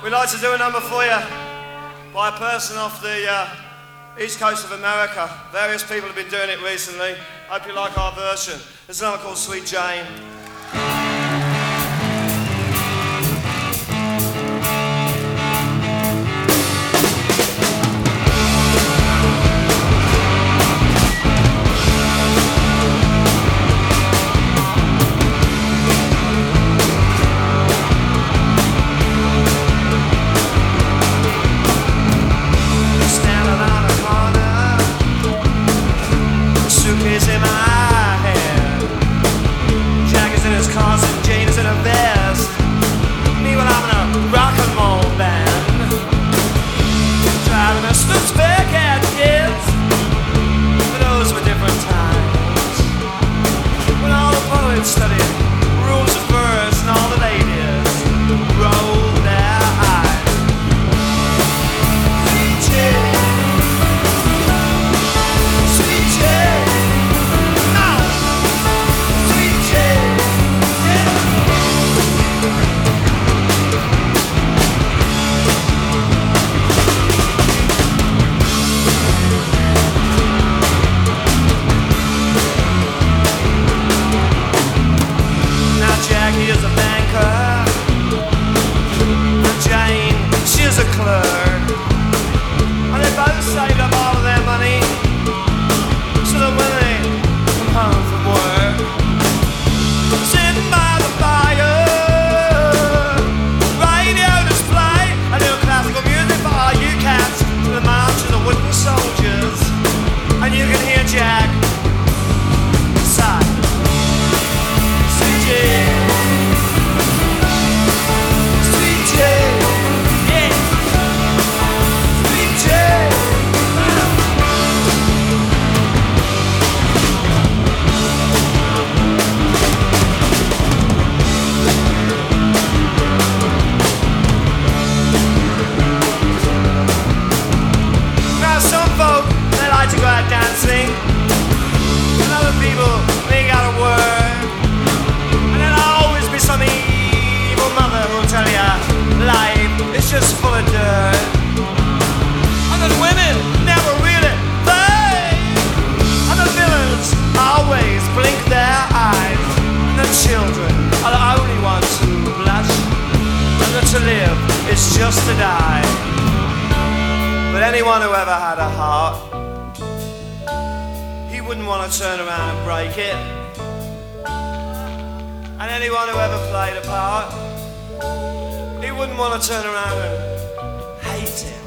We'd like to do a number for you by a person off the east coast of America. Various people have been doing it recently. Hope you like our version. There's a number called Sweet Jane. Suitcase in my hand, jackets in his Carson, jeans in a vest. Meanwhile, I'm in a rock and roll band, driving a Snoops Bearcat kids. But those were different times, when all the poets studied rules of verse and all the ladies rolled their eyes. Sweet Jane, Sweet Jane. Jackie is a banker, and Jane, she's a clerk. And they both saved up all of their money, so that when they come home from work, sitting by the fire, radio display, a little classical music for all you cats, to the march of the wooden soldiers. And you can hear Jack sigh. Sweet Jane, to go out dancing, and other people, they gotta work. And there'll always be some evil mother who'll tell you life is just full of dirt, and that women never really think, and the villains always blink their eyes, and the children are the only ones who blush, and that to live is just to die. But anyone who ever had a heart, he wouldn't want to turn around and break it. And anyone who ever played a part, he wouldn't want to turn around and hate it.